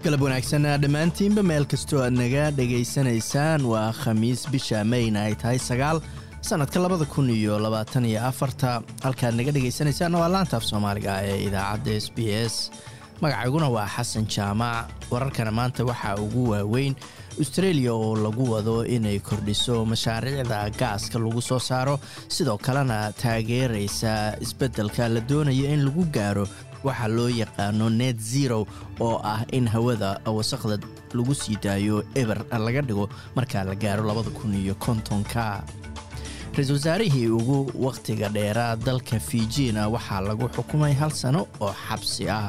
galab wanaagsan dhamaantiinba meel kastoo aad naga dhageysanaysaan waa khamiis bisha Mayna ay tahay 9 sanadka 2024 halkaad naga dhageysanaysaan waa laanta af Soomaaliga ee idaacadda SBS magacayguna waa Xasan Jaamac wararkana maanta waxa ugu waaweyn Australia oo lagu wado inay kordhiso mashaariicda gaaska lagu soo saaro sidoo kalena taageeraysa isbedelka la doonayo in lagu gaaro waxa loo yaqaano net zero oo ah in hawada wasaqda lagu sii daayo ever laga dhigo marka la gaaro 2050ka Ra'iisul Wasaarihii ugu waqtiga dheeraa dalka Fiji-na waxa lagu xukumay 1 sano oo xabsi ah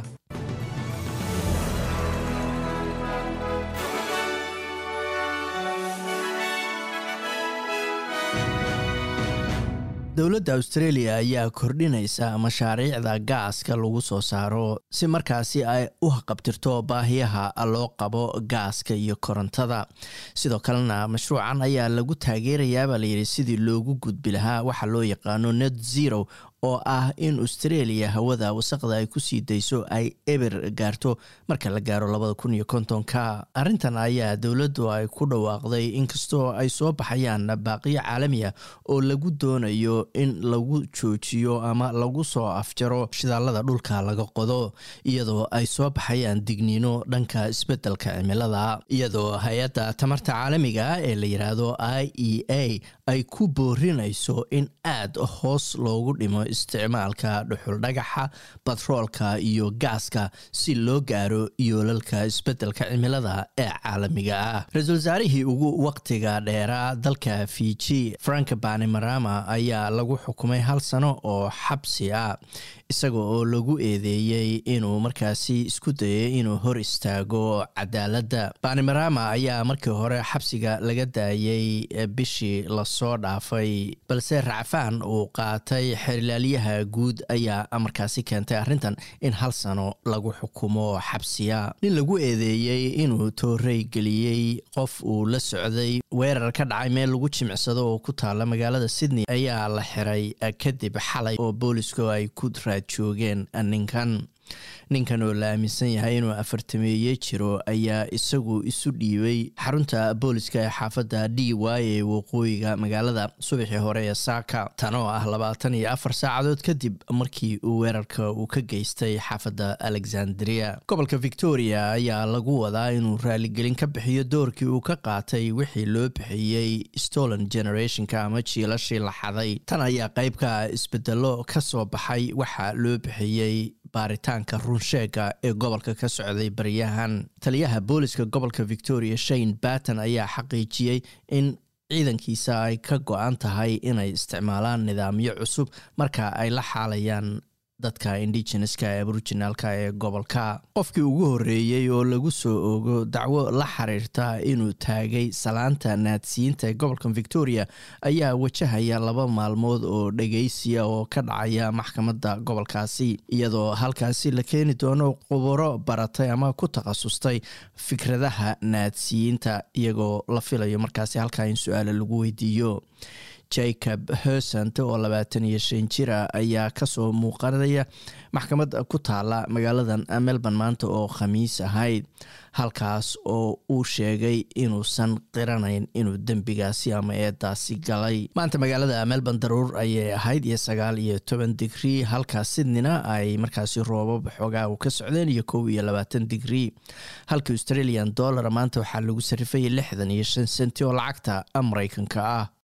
dawladda Australia ayaa kordhinaysa mashaariicda gaaska lagu soo saaro si markaasi ay u qabtirto baahiyaha loo qabo gaaska iyo korontada sidoo kalena mashruucan ayaa lagu taageerayaa la yiri sidii loogu gudbi lahaa waxa loo yaqaano net zero oo ah in Australia hawada wasaqda ay ku sii dayso ay eber gaarto marka la gaaro 2050ka arintan ayaa dawladdu ay ku dhawaaqday inkastoo ay soo baxayaan baaqiyo caalami ah oo lagu doonayo in lagu joojiyo ama lagu soo afjaro shidaalada dhulka laga qodo iyadoo ay soo baxayaan digniino dhanka isbedelka cimilada iyadoo hay'adda tamarta caalamiga ee la yiraahdo IEA ay ku boorinayso in aad hoos loogu dhimo isticmaalka dhuxul dhagaxa batroolka iyo gaaska si loo gaaro yoolalka isbedelka cimilada ee caalamiga ah Ra'iisul Wasaarihii ugu waqtiga dheeraa dalka Fiji Frank Bainimarama ayaa lagu xukumay 1 sano oo xabsi ah isagoo oo lagu eedeeyay inuu markaasi isku dayay inuu hor istaago cadaaladda Bainimarama ayaa markii hore xabsiga laga daayay bishii la soo dhaafay balse racfaan uu qaatay xiriiryaha guud ayaa markaasi keentay arintan in 1 sano lagu xukumo xabsiya nin lagu eedeeyay inuu toorey galiyay qof uu la socday weerar ka dhacay meel lagu jimicsado oo ku taala magaalada Sydney ayaa la xiray kadib xalay oo boolisku ay ku raad joogeen ninkan oo la aaminsan yahay inuu 40 jiro ayaa isagu isu dhiibay xarunta booliska ee xaafadda DY ee waqooyiga magaalada subaxii hore ee saaka tan oo ah 24 saacadood kadib markii uu weerarka uu ka geystay xaafadda Alexandria gobolka Victoria ayaa lagu wadaa inuu raaligelin ka bixiyo doorkii uu ka qaatay wixii loo bixiyay stolen generationka ama jiilashii la xaday tan ayaa qayb ka isbedelo ka soo baxay waxa loo bixiyay baaritaanka runsheega ee gobolka ka socday bariyahan taliyaha booliska gobolka Victoria Shane Batten ayaa xaqiijiyay in ciidankiisa ay ka go'an tahay inay isticmaalaan nidaamyo cusub marka ay la xaalayaan dadka indigenouska aboriginalka ee gobolka qofkii ugu horeeyay oo lagu soo oogo dacwo la xiriirta inuu taagay salaanta naadsiinta ee gobolka Victoria ayaa wajahaya 2 maalmood oo dhageysiya oo ka dhacaya maxkamadda gobolkaasi iyadoo halkaasi la keeni doono khubaro baratay ama ku takhasustay fikradaha naadsiinta iyagoo la filayo markaasi halka in su'aalo lagu weydiiyo Jacob Hersant oo 25 jira ayaa ka soo muuqanaya maxkamad ku taala magaalada Melbourne maanta oo khamiis ahayd halkaas oo uu sheegay inuusan qiranayn inuu dambigaasi ama eedaasi galay maanta magaalada Melbourne daruur ayay ahayd 19 degree halka Sydneyna ay markaasi roobab xogaa u ka socdeen 21 degree halka Australian dollar maanta waxa lagu sarifay 65 senti oo lacagta Mareykanka ah